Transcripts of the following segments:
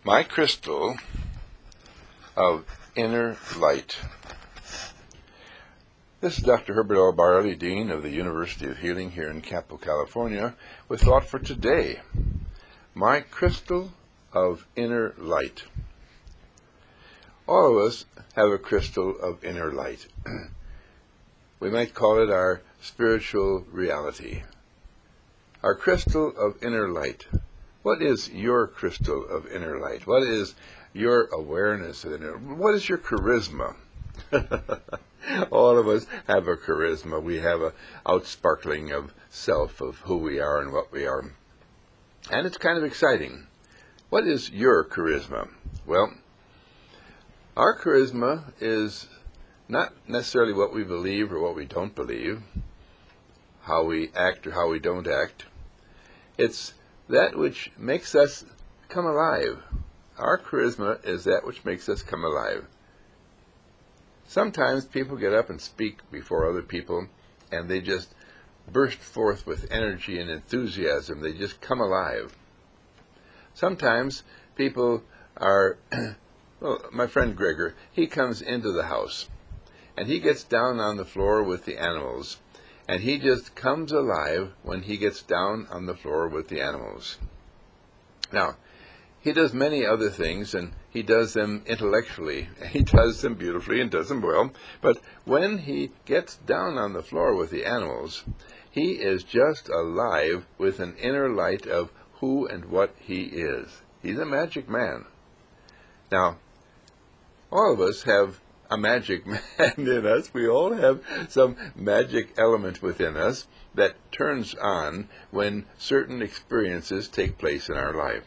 My crystal of inner light. This is Dr. Herbert L. Barley, Dean of the University of Healing here in Capital, California, with thought for today. My crystal of inner light. All of us have a crystal of inner light. We might call it our spiritual reality. Our crystal of inner light. What is your crystal of inner light? What is your awareness of inner light? What is your charisma? All of us have a charisma. We have a outsparkling of self, of who we are and what we are. And it's kind of exciting. What is your charisma? Well, our charisma is not necessarily what we believe or what we don't believe, how we act or how we don't act. It's that which makes us come alive. Our charisma is that which makes us come alive. Sometimes people get up and speak before other people, and they just burst forth with energy and enthusiasm. They just come alive. Sometimes people are, well, my friend Gregor, he comes into the house, and he gets down on the floor with the animals, and he just comes alive when he gets down on the floor with the animals. Now, he does many other things, and he does them intellectually. He does them beautifully and does them well. But when he gets down on the floor with the animals, he is just alive with an inner light of who and what he is. He's a magic man. Now, all of us have a magic man in us. We all have some magic element within us that turns on when certain experiences take place in our life.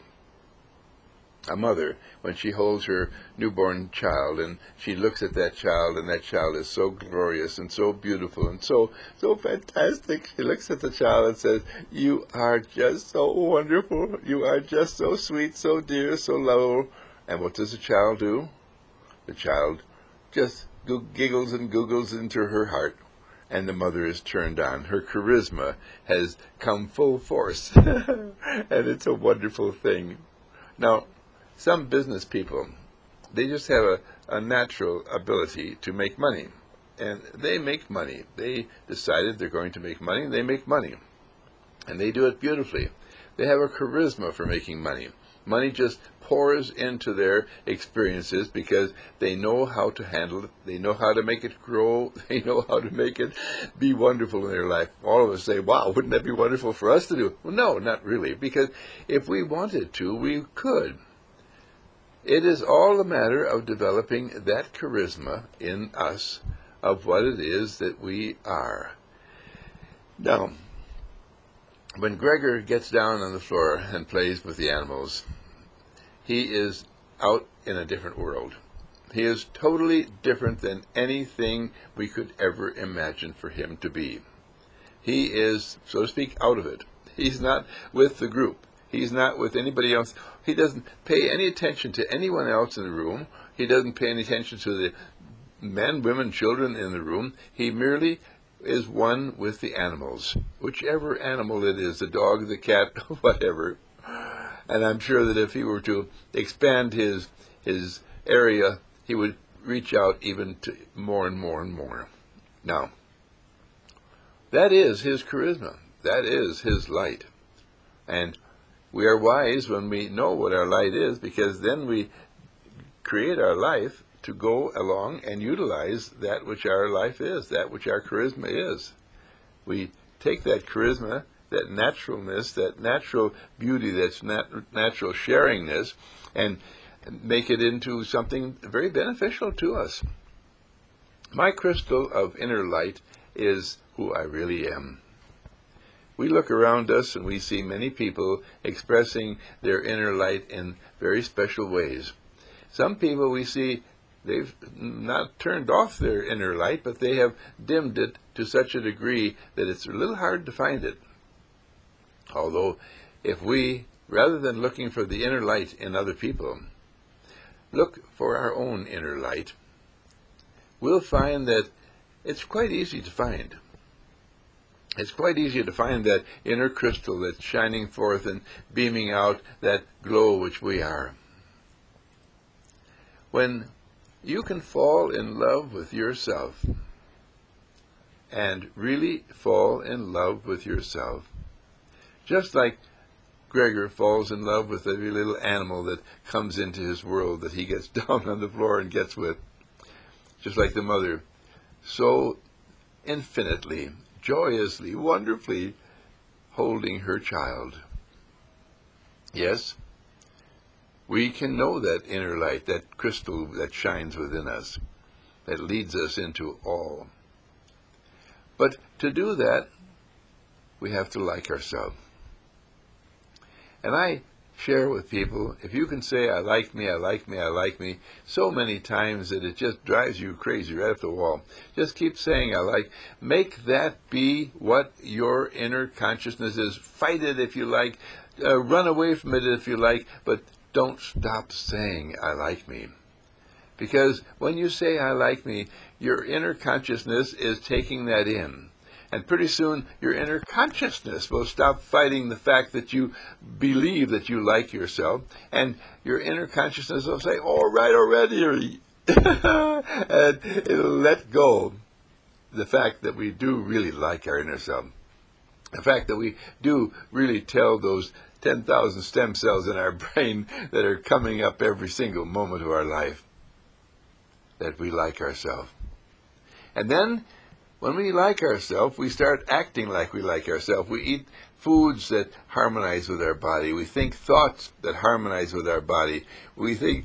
A mother, when she holds her newborn child and she looks at that child, and that child is so glorious and so beautiful and so fantastic, she looks at the child and says, "You are just so wonderful. You are just so sweet, so dear, so lovable." And what does the child do? The child just giggles and googles into her heart, and the mother is turned on. Her charisma has come full force, and it's a wonderful thing. Now, some business people, they just have a natural ability to make money, and they make money. They decided they're going to make money, and they make money, and they do it beautifully. They have a charisma for making money. Money just pours into their experiences because they know how to handle it. They know how to make it grow. They know how to make it be wonderful in their life. All of us say, "Wow, wouldn't that be wonderful for us to do?" Well, no, not really, because if we wanted to, we could. It is all a matter of developing that charisma in us of what it is that we are. Now, when Gregor gets down on the floor and plays with the animals, he is out in a different world. He is totally different than anything we could ever imagine for him to be. He is, so to speak, out of it. He's not with the group. He's not with anybody else. He doesn't pay any attention to anyone else in the room. He doesn't pay any attention to the men, women, children in the room. He merely is one with the animals, whichever animal it is, the dog, the cat, whatever. And I'm sure that if he were to expand his area, he would reach out even to more and more and more. Now, that is his charisma. That is his light. And we are wise when we know what our light is, because then we create our life to go along and utilize that which our life is, that which our charisma is. We take that charisma, that naturalness, that natural beauty, that's natural sharingness, and make it into something very beneficial to us. My crystal of inner light is who I really am. We look around us and we see many people expressing their inner light in very special ways. Some people we see, they've not turned off their inner light, but they have dimmed it to such a degree that it's a little hard to find it. Although, if we, rather than looking for the inner light in other people, look for our own inner light, we'll find that it's quite easy to find. It's quite easy to find that inner crystal that's shining forth and beaming out that glow which we are. when you can fall in love with yourself, and really fall in love with yourself, just like Gregor falls in love with every little animal that comes into his world that he gets down on the floor and gets with, just like the mother, so infinitely, joyously, wonderfully holding her child. Yes, we can know that inner light, that crystal that shines within us, that leads us into all. But to do that, we have to like ourselves. And I share with people, if you can say, I like me, I like me, I like me, so many times that it just drives you crazy right up the wall. Just keep saying, I like. Make that be what your inner consciousness is. Fight it if you like. Run away from it if you like. But don't stop saying, I like me. Because when you say, I like me, your inner consciousness is taking that in. And pretty soon, your inner consciousness will stop fighting the fact that you believe that you like yourself. And your inner consciousness will say, all right already. And it'll let go the fact that we do really like our inner self. The fact that we do really tell those 10,000 stem cells in our brain that are coming up every single moment of our life that we like ourselves. And then, when we like ourselves, we start acting like we like ourselves. We eat foods that harmonize with our body. We think thoughts that harmonize with our body. We think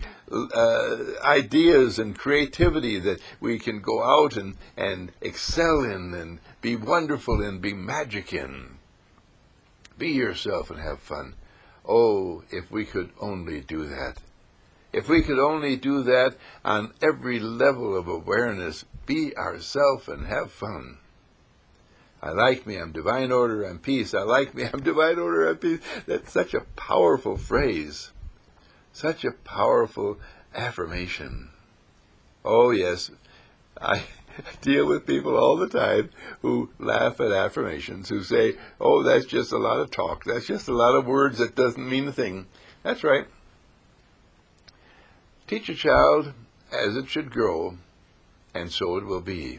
ideas and creativity that we can go out and excel in and be wonderful in, be magic in. Be yourself and have fun. Oh, if we could only do that. If we could only do that on every level of awareness, be ourself and have fun. I like me, I'm divine order, I'm peace. I like me, I'm divine order, I'm peace. That's such a powerful phrase. Such a powerful affirmation. Oh yes, I deal with people all the time who laugh at affirmations, who say, oh, that's just a lot of talk. That's just a lot of words that doesn't mean a thing. That's right. Teach a child as it should grow, and so it will be.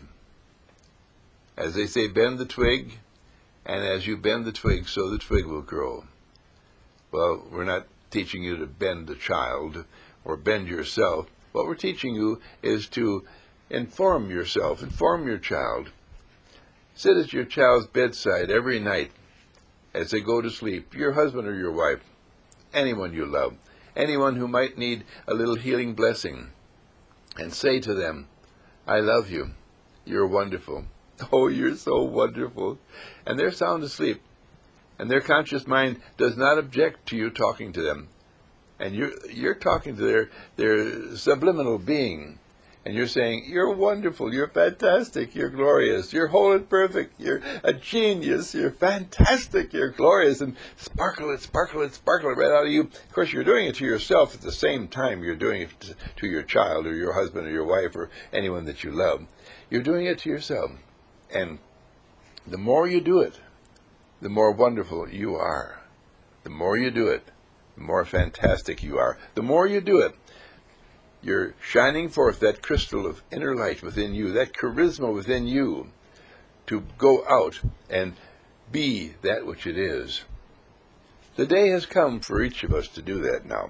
As they say, bend the twig, and as you bend the twig, so the twig will grow. Well, we're not teaching you to bend the child or bend yourself. What we're teaching you is to inform yourself, inform your child. Sit at your child's bedside every night as they go to sleep, your husband or your wife, anyone you love, anyone who might need a little healing blessing, and say to them, I love you. You're wonderful. Oh, you're so wonderful. And they're sound asleep. And their conscious mind does not object to you talking to them. And you're talking to their subliminal being. And you're saying, you're wonderful, you're fantastic, you're glorious, you're whole and perfect, you're a genius, you're fantastic, you're glorious, and sparkle it right out of you. Of course, you're doing it to yourself at the same time you're doing it to your child or your husband or your wife or anyone that you love. You're doing it to yourself. And the more you do it, the more wonderful you are. The more you do it, the more fantastic you are. The more you do it, you're shining forth that crystal of inner light within you, that charisma within you, to go out and be that which it is. The day has come for each of us to do that now.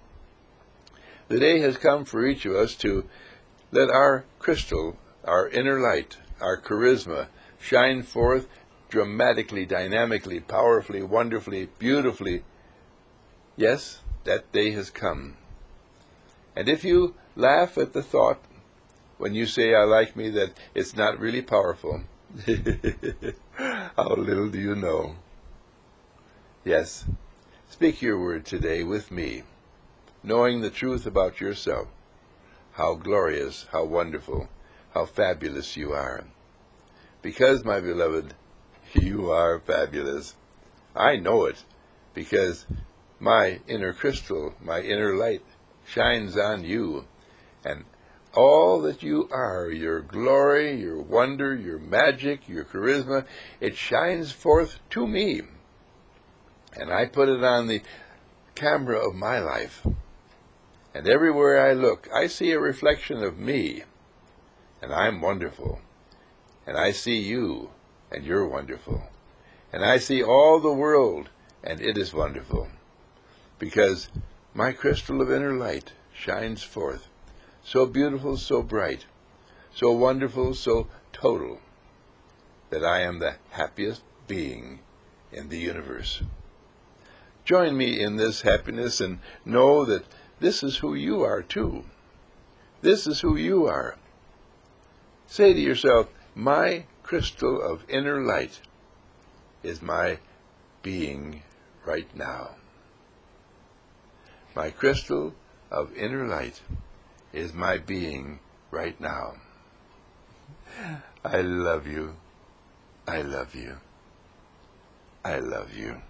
The day has come for each of us to let our crystal, our inner light, our charisma, shine forth dramatically, dynamically, powerfully, wonderfully, beautifully. Yes, that day has come. And if you laugh at the thought, when you say, I like me, that it's not really powerful, how little do you know? Yes, speak your word today with me, knowing the truth about yourself, how glorious, how wonderful, how fabulous you are. Because, my beloved, you are fabulous. I know it, because my inner crystal, my inner light, shines on you, and all that you are, your glory, your wonder, your magic, your charisma, it shines forth to me, and I put it on the camera of my life, And everywhere I look, I see a reflection of me, and I'm wonderful. And I see you, and you're wonderful. And I see all the world, and it is wonderful. Because my crystal of inner light shines forth, so beautiful, so bright, so wonderful, so total, that I am the happiest being in the universe. Join me in this happiness and know that this is who you are too. This is who you are. Say to yourself, my crystal of inner light is my being right now. My crystal of inner light is my being right now. I love you. I love you. I love you.